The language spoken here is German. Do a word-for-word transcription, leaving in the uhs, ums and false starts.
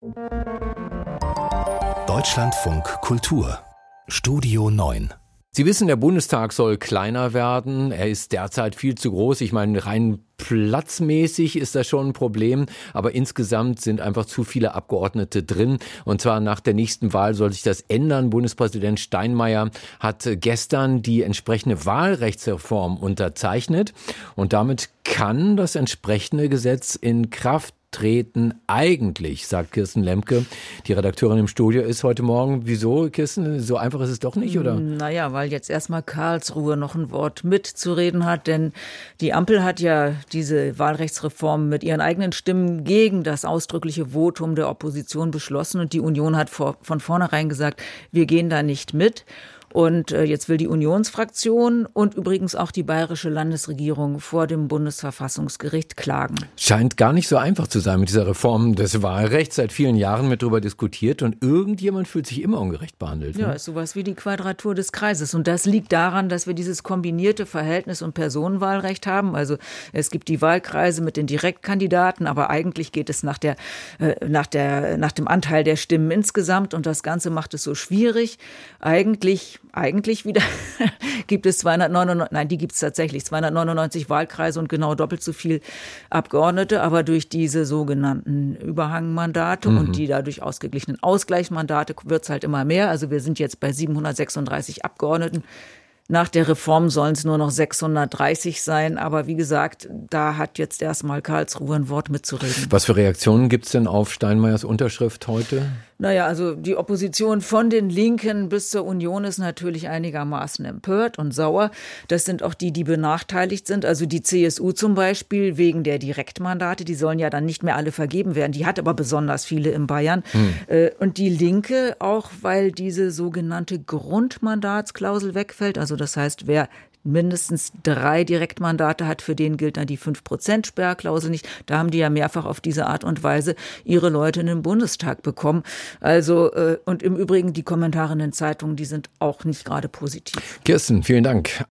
Deutschlandfunk Kultur Studio neun. Sie wissen, der Bundestag soll kleiner werden. Er ist derzeit viel zu groß. Ich meine, rein platzmäßig ist das schon ein Problem. Aber insgesamt sind einfach zu viele Abgeordnete drin. Und zwar nach der nächsten Wahl soll sich das ändern. Bundespräsident Steinmeier hat gestern die entsprechende Wahlrechtsreform unterzeichnet. Und damit kann das entsprechende Gesetz in Kraft treten eigentlich, sagt Kirsten Lemke. Die Redakteurin im Studio ist heute Morgen. Wieso, Kirsten? So einfach ist es doch nicht, oder? Naja, weil jetzt erstmal Karlsruhe noch ein Wort mitzureden hat, denn die Ampel hat ja diese Wahlrechtsreform mit ihren eigenen Stimmen gegen das ausdrückliche Votum der Opposition beschlossen und die Union hat vor, von vornherein gesagt, wir gehen da nicht mit. Und jetzt will die Unionsfraktion und übrigens auch die bayerische Landesregierung vor dem Bundesverfassungsgericht klagen. Scheint gar nicht so einfach zu sein mit dieser Reform des Wahlrechts. Seit vielen Jahren wird darüber diskutiert und irgendjemand fühlt sich immer ungerecht behandelt. Ja, Ne? ist sowas wie die Quadratur des Kreises. Und das liegt daran, dass wir dieses kombinierte Verhältnis- und Personenwahlrecht haben. Also es gibt die Wahlkreise mit den Direktkandidaten, aber eigentlich geht es nach der, äh, nach der, nach dem Anteil der Stimmen insgesamt. Und das Ganze macht es so schwierig. Eigentlich Eigentlich wieder gibt es zweihundertneunundneunzig, nein, die gibt es tatsächlich, zweihundertneunundneunzig Wahlkreise und genau doppelt so viel Abgeordnete, aber durch diese sogenannten Überhangmandate mhm. und die dadurch ausgeglichenen Ausgleichsmandate wird es halt immer mehr. Also wir sind jetzt bei siebenhundertsechsunddreißig Abgeordneten. Nach der Reform sollen es nur noch sechshundertdreißig sein. Aber wie gesagt, da hat jetzt erstmal Karlsruhe ein Wort mitzureden. Was für Reaktionen gibt es denn auf Steinmeiers Unterschrift heute? Naja, also die Opposition von den Linken bis zur Union ist natürlich einigermaßen empört und sauer. Das sind auch die, die benachteiligt sind. Also die C S U zum Beispiel wegen der Direktmandate. Die sollen ja dann nicht mehr alle vergeben werden. Die hat aber besonders viele in Bayern. Hm. Und die Linke auch, weil diese sogenannte Grundmandatsklausel wegfällt. Also das heißt, wer mindestens drei Direktmandate hat, für den gilt dann die fünf Prozent Sperrklausel nicht. Da haben die ja mehrfach auf diese Art und Weise ihre Leute in den Bundestag bekommen. Also, und im Übrigen die Kommentare in den Zeitungen, die sind auch nicht gerade positiv. Kirsten, vielen Dank.